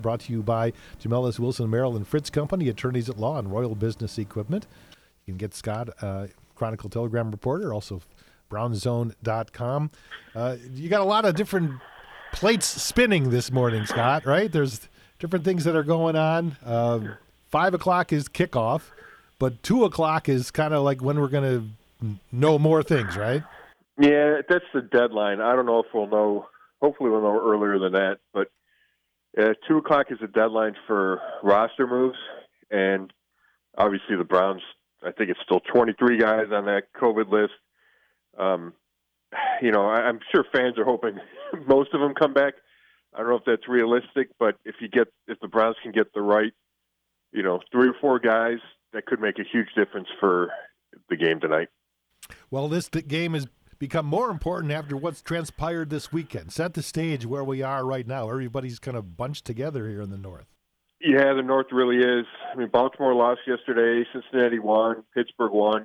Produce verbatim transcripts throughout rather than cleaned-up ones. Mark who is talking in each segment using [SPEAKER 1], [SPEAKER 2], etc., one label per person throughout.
[SPEAKER 1] Brought to you by Jamelis Wilson Maryland Fritz Company, attorneys at law and Royal Business Equipment. You can get Scott, uh, Chronicle Telegram reporter, also brown zone dot com. Uh, you got a lot of different plates spinning this morning, Scott, right? There's different things that are going on. Uh, five o'clock is kickoff, but two o'clock is kind of like when we're going to know more things, right?
[SPEAKER 2] Yeah, that's the deadline. I don't know if we'll know. Hopefully we'll know earlier than that, but Uh, two o'clock is the deadline for roster moves, and obviously the Browns, I think it's still twenty-three guys on that COVID list. Um, you know, I, I'm sure fans are hoping most of them come back. I don't know if that's realistic, but if you get, if the Browns can get the right, you know, three or four guys, that could make a huge difference for the game tonight.
[SPEAKER 1] Well, this game is become more important after what's transpired this weekend. Set the stage where we are right now. Everybody's kind of bunched together here in the North.
[SPEAKER 2] Yeah, the North really is. I mean, Baltimore lost yesterday. Cincinnati won. Pittsburgh won.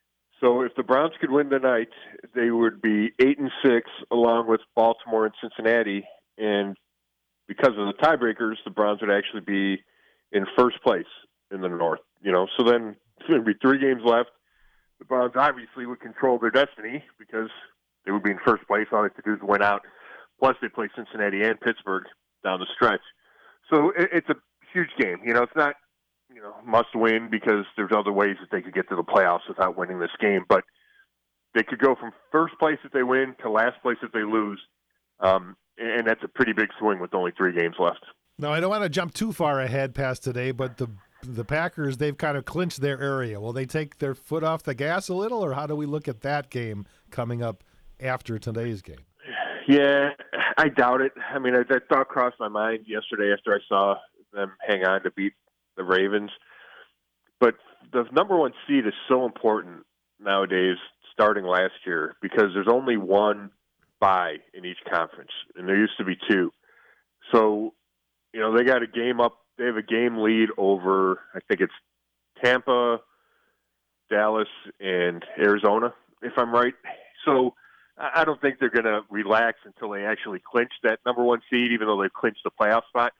[SPEAKER 2] So if the Browns could win tonight, they would be eight and six, along with Baltimore and Cincinnati. And because of the tiebreakers, the Browns would actually be in first place in the North. You know, so then there'd be three games left. The Browns obviously would control their destiny because they would be in first place. All they have to do is win out. Plus, they play Cincinnati and Pittsburgh down the stretch. So it, it's a huge game. You know, it's not, you know, must win because there's other ways that they could get to the playoffs without winning this game. But they could go from first place if they win to last place if they lose. Um, and that's a pretty big swing with only three games left.
[SPEAKER 1] Now, I don't want to jump too far ahead past today, but the the Packers, they've kind of clinched their area. Will they take their foot off the gas a little, or how do we look at that game coming up after today's game?
[SPEAKER 2] Yeah, I doubt it. I mean, that thought crossed my mind yesterday after I saw them hang on to beat the Ravens. But the number one seed is so important nowadays, starting last year, because there's only one bye in each conference, and there used to be two. So, you know, they got a game up. They have a game lead over, I think it's Tampa, Dallas, and Arizona, if I'm right. So I don't think they're going to relax until they actually clinch that number one seed, even though they've clinched the playoff spot.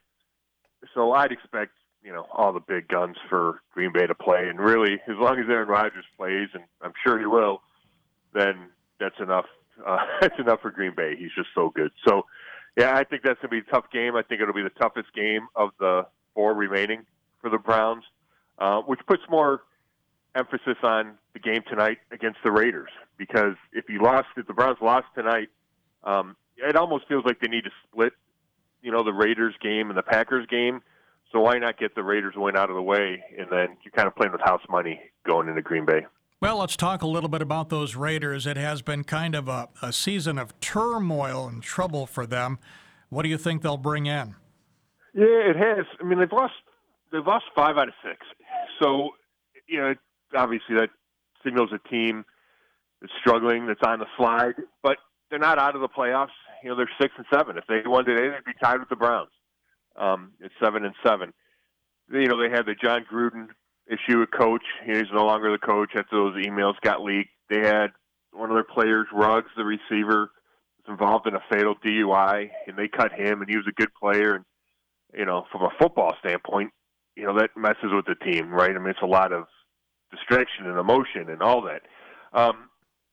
[SPEAKER 2] So I'd expect, you know, all the big guns for Green Bay to play. And really, as long as Aaron Rodgers plays, and I'm sure he will, then that's enough. Uh, that's enough for Green Bay. He's just so good. So, yeah, I think that's going to be a tough game. I think it'll be the toughest game of the four remaining for the Browns, uh, which puts more emphasis on the game tonight against the Raiders. Because if you lost, if the Browns lost tonight, um, it almost feels like they need to split, you know, the Raiders game and the Packers game. So why not get the Raiders win out of the way, and then you're kind of playing with house money going into Green Bay.
[SPEAKER 3] Well, let's talk a little bit about those Raiders. It has been kind of a, a season of turmoil and trouble for them. What do you think they'll bring in?
[SPEAKER 2] Yeah, it has. I mean, they've lost they've lost five out of six. So, you know, obviously that signals a team that's struggling, that's on the slide, but they're not out of the playoffs. You know, they're six and seven. If they won today, they'd be tied with the Browns. Um, it's seven and seven. You know, they had the John Gruden issue with coach. He's no longer the coach after those emails got leaked. They had one of their players, Ruggs, the receiver, was involved in a fatal D U I, and they cut him, and he was a good player. And, you know, from a football standpoint, you know, that messes with the team, right? I mean, it's a lot of distraction and emotion and all that. Um,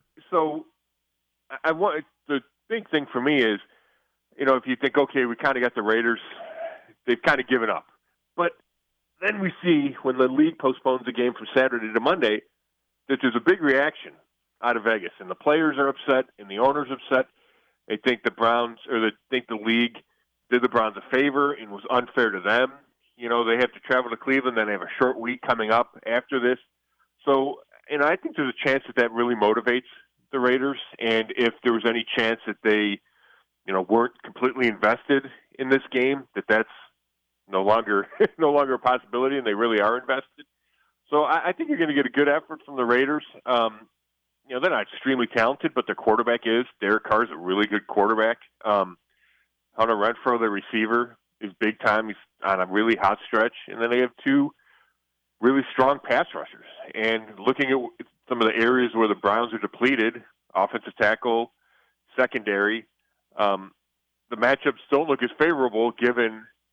[SPEAKER 2] so I want the big thing for me is, you know, if you think, okay, we kind of got the Raiders, they've kind of given up. But then we see when the league postpones the game from Saturday to Monday that there's a big reaction out of Vegas, and the players are upset, and the owners upset. They think the Browns, or they think the league did the Browns a favor and was unfair to them. You know, they have to travel to Cleveland, then they have a short week coming up after this. So, and I think there's a chance that that really motivates the Raiders, and if there was any chance that they, you know, weren't completely invested in this game, that that's no longer no longer a possibility, and they really are invested. So I, I think you're going to get a good effort from the Raiders. Um, you know, they're not extremely talented, but their quarterback is. Derek Carr is a really good quarterback. Um, Hunter Renfrow, the receiver, is big time. He's on a really hot stretch. And then they have two really strong pass rushers. And looking at some of the areas where the Browns are depleted, offensive tackle, secondary, um, the matchups don't look as favorable given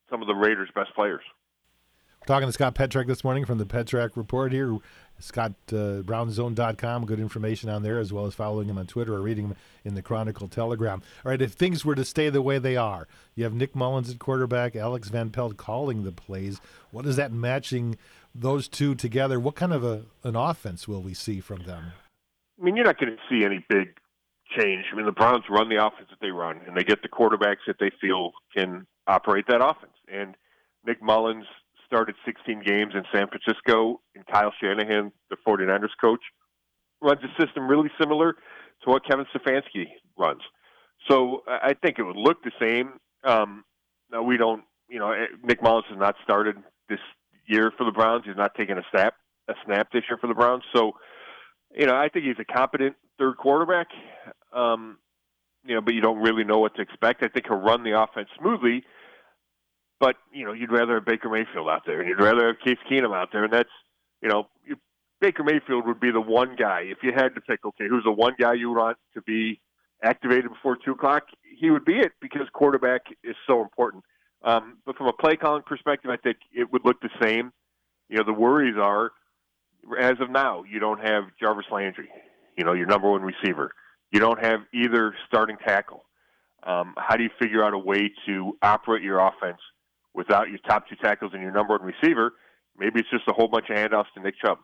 [SPEAKER 2] some of the Raiders' best players.
[SPEAKER 1] We're talking to Scott Petrak this morning from the Petrak Report here. Scott, uh, brown zone dot com, good information on there, as well as following him on Twitter or reading him in the Chronicle Telegram. All right, if things were to stay the way they are, you have Nick Mullins at quarterback, Alex Van Pelt calling the plays. What is that matching those two together? What kind of a an offense will we see from them?
[SPEAKER 2] I mean, you're not going to see any big change. I mean, the Browns run the offense that they run, and they get the quarterbacks that they feel can operate that offense. And Nick Mullins started sixteen games in San Francisco, and Kyle Shanahan, the 49ers coach, runs a system really similar to what Kevin Stefanski runs. So I think it would look the same. Um, now, we don't, you know, Nick Mullins has not started this year for the Browns. He's not taken a snap, a snap this year for the Browns. So, you know, I think he's a competent third quarterback, um, you know, but you don't really know what to expect. I think he'll run the offense smoothly. But, you know, you'd rather have Baker Mayfield out there, and you'd rather have Case Keenum out there. And that's, you know, you, Baker Mayfield would be the one guy. If you had to pick, okay, who's the one guy you want to be activated before two o'clock, he would be it because quarterback is so important. Um, but from a play calling perspective, I think it would look the same. You know, the worries are, as of now, you don't have Jarvis Landry, you know, your number one receiver. You don't have either starting tackle. Um, how do you figure out a way to operate your offense without your top two tackles and your number one receiver? Maybe it's just a whole bunch of handoffs to Nick Chubb.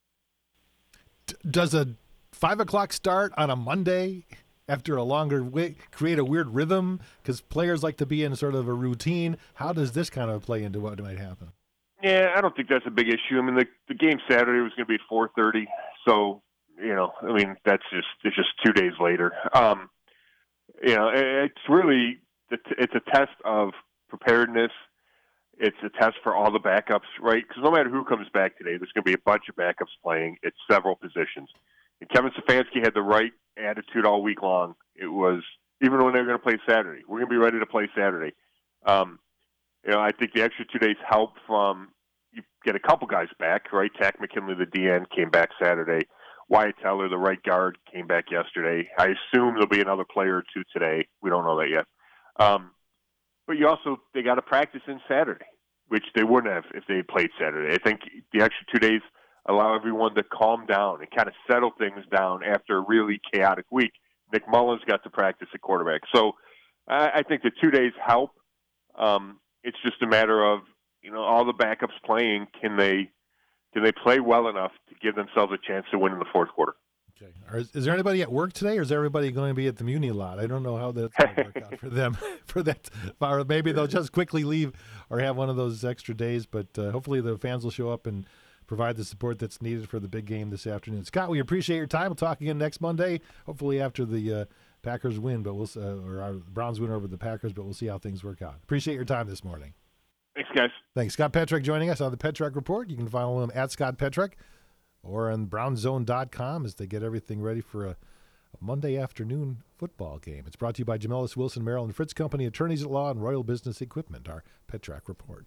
[SPEAKER 1] Does a five o'clock start on a Monday after a longer week create a weird rhythm? Because players like to be in sort of a routine. How does this kind of play into what might happen?
[SPEAKER 2] Yeah, I don't think that's a big issue. I mean, the, the game Saturday was going to be at four thirty, so, you know, I mean, that's just it's just two days later. Um, you know, it's really it's a test of preparedness. It's a test for all the backups, right? Because no matter who comes back today, there's going to be a bunch of backups playing at several positions. And Kevin Stefanski had the right attitude all week long. It was, even when they were going to play Saturday, we're going to be ready to play Saturday. Um, you know, I think the extra two days help from, you get a couple guys back, right? Tack McKinley, the D N, came back Saturday. Wyatt Teller, the right guard, came back yesterday. I assume there'll be another player or two today. We don't know that yet. Um, But you also, they got to practice in Saturday, which they wouldn't have if they played Saturday. I think the extra two days allow everyone to calm down and kind of settle things down after a really chaotic week. Nick Mullins got to practice at quarterback. So I, I think the two days help. Um, it's just a matter of, you know, all the backups playing, can they can they play well enough to give themselves a chance to win in the fourth quarter?
[SPEAKER 1] Okay. Is, is there anybody at work today, or is everybody going to be at the Muni lot? I don't know how that's going to work out for them. For that, or maybe they'll just quickly leave or have one of those extra days. But uh, hopefully the fans will show up and provide the support that's needed for the big game this afternoon. Scott, we appreciate your time. We'll talk again next Monday, hopefully after the uh, Packers win, but we'll uh, or our Browns win over the Packers. But we'll see how things work out. Appreciate your time this morning.
[SPEAKER 2] Thanks, guys. Thanks,
[SPEAKER 1] Scott Petrak, joining us on the Petrak Report. You can follow him at Scott Petrak, or on brown zone dot com as they get everything ready for a, a Monday afternoon football game. It's brought to you by Jamelis Wilson, Maryland Fritz Company, attorneys at law and Royal Business Equipment, our Petrak Report.